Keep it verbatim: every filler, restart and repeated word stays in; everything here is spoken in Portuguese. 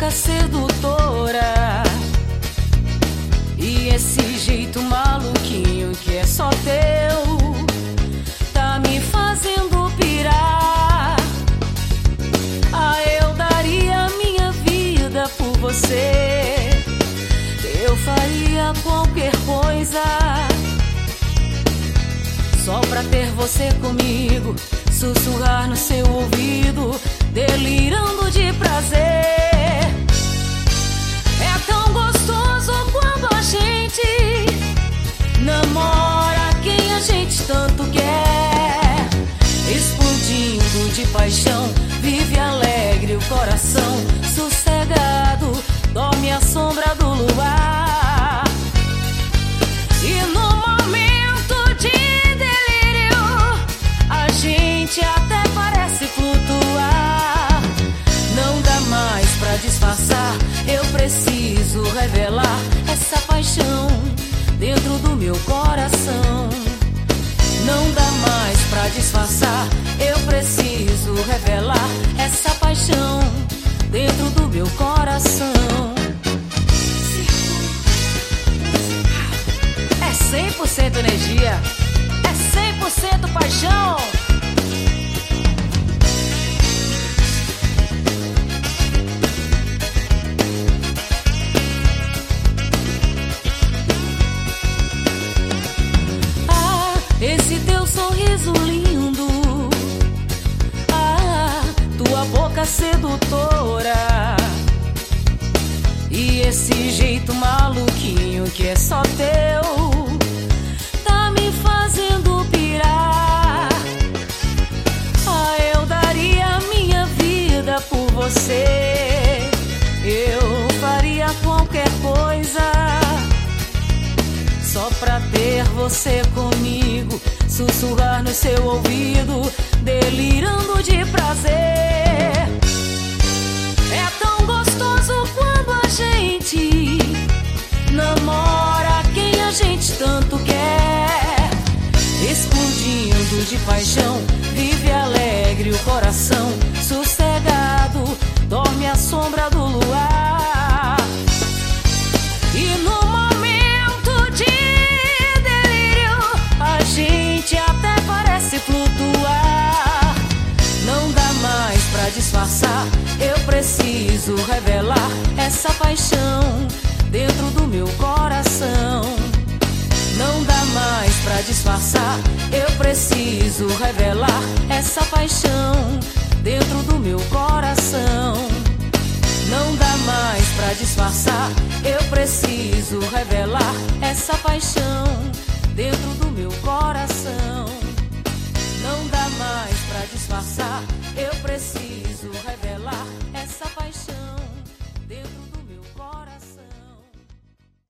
boca sedutora e esse jeito maluquinho que é só teu tá me fazendo pirar. Ah, eu daria minha vida por você, eu faria qualquer coisa só pra ter você comigo, sussurrar no seu ouvido, delirando de prazer. É tão gostoso quando a gente namora quem a gente tanto quer, explodindo de paixão, vive alegre o coração, sossegado, dorme à sombra do luar. E no momento de delírio, a gente até parece flutuar. Não dá mais pra disfarçar, eu preciso revelar essa paixão dentro do meu coração. Não dá mais pra disfarçar, eu preciso revelar essa paixão dentro do meu coração. É cem por cento energia, é cem por cento paixão. Ah, esse teu sorriso lindo, ah, tua boca sedutora e esse jeito maluquinho que é só teu tá me fazendo pirar. Ah, eu daria minha vida por você, eu faria qualquer coisa só pra ter você comigo, sussurrar no seu ouvido, delirando de prazer. É tão gostoso quando a gente namora quem a gente tanto quer, explodindo de paixão, vive alegre o coração, sossegado, dorme à sombra do luar. E no momento de delírio, a gente até parece flutuar. Não dá mais pra disfarçar, eu preciso revelar essa paixão dentro do meu coração. Não dá mais pra disfarçar, eu preciso revelar essa paixão dentro do meu coração. Não dá mais pra disfarçar, eu preciso revelar essa paixão dentro do meu coração. Não dá mais pra disfarçar,